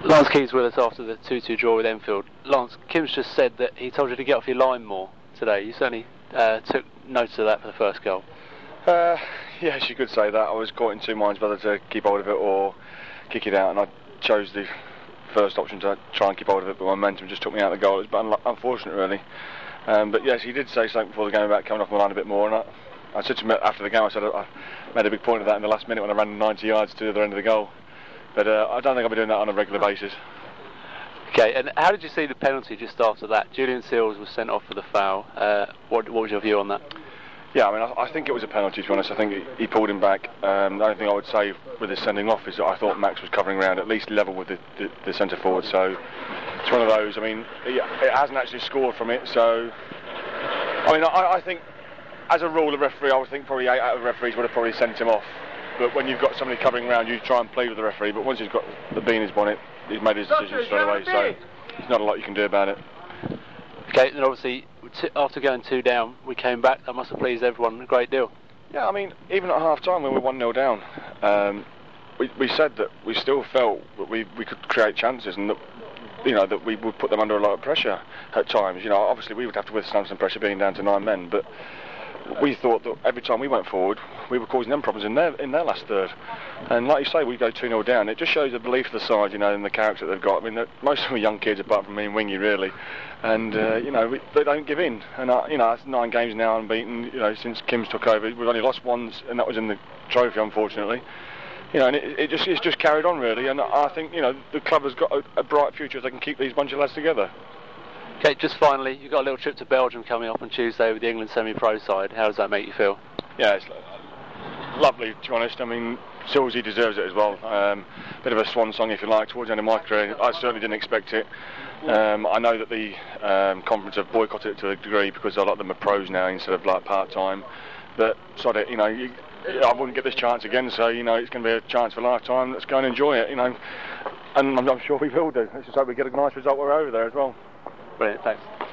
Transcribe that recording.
Lance Keys with us after the 2-2 draw with Enfield. Lance, Kim's just said that he told you to get off your line more today. You certainly took notice of that for the first goal. Yes, you could say that. I was caught in two minds whether to keep hold of it or kick it out, and I chose the first option to try and keep hold of it, but my momentum just took me out of the goal. It was unfortunate, really. But yes, he did say something before the game about coming off my line a bit more, and I said to him after the game, I said I made a big point of that in the last minute when I ran 90 yards to the other end of the goal. But I don't think I'll be doing that on a regular basis. Okay, and how did you see the penalty just after that? Julian Seals was sent off for the foul. What was your view on that? Yeah, I mean, I think it was a penalty, to be honest. I think he pulled him back. The only thing I would say with his sending off is that I thought Max was covering around at least level with the centre forward. So it's one of those. I mean, it hasn't actually scored from it. So, I mean, I think as a rule, the referee, I would think probably 8 out of the referees would have probably sent him off. But when you've got somebody covering around, you try and plead with the referee. But once he's got the bee in his bonnet, he's made his decision straight away. So there's not a lot you can do about it. Okay, and obviously, after going 2 down, we came back. That must have pleased everyone a great deal. Yeah, I mean, even at half-time when we were 1-0 down, we said that we still felt that we could create chances and that, you know, that we would put them under a lot of pressure at times. You know, obviously we would have to withstand some pressure being down to 9 men, but we thought that every time we went forward, we were causing them problems in their last third. And like you say, we go 2-0 down. It just shows the belief of the side, you know, and the character they've got. I mean, most of them are young kids, apart from me and Wingy, really. And you know, they don't give in. And you know, it's 9 games now unbeaten. You know, since Kim's took over, we've only lost once, and that was in the trophy, unfortunately. You know, and it's just carried on, really. And I think, you know, the club has got a bright future if they can keep these bunch of lads together. Okay, just finally, you've got a little trip to Belgium coming up on Tuesday with the England semi-pro side. How does that make you feel? Yeah, it's lovely, to be honest. I mean, Silsey deserves it as well. Bit of a swan song, if you like, towards the end of my career. I certainly didn't expect it. I know that the conference have boycotted it to a degree because a lot of them are pros now instead of like part-time. But sod it, you know, I wouldn't get this chance again, so, you know, it's going to be a chance for a lifetime. Let's go and enjoy it, you know. And I'm sure we will do. Let's just hope we get a nice result while we're over there as well. Brilliant, thanks.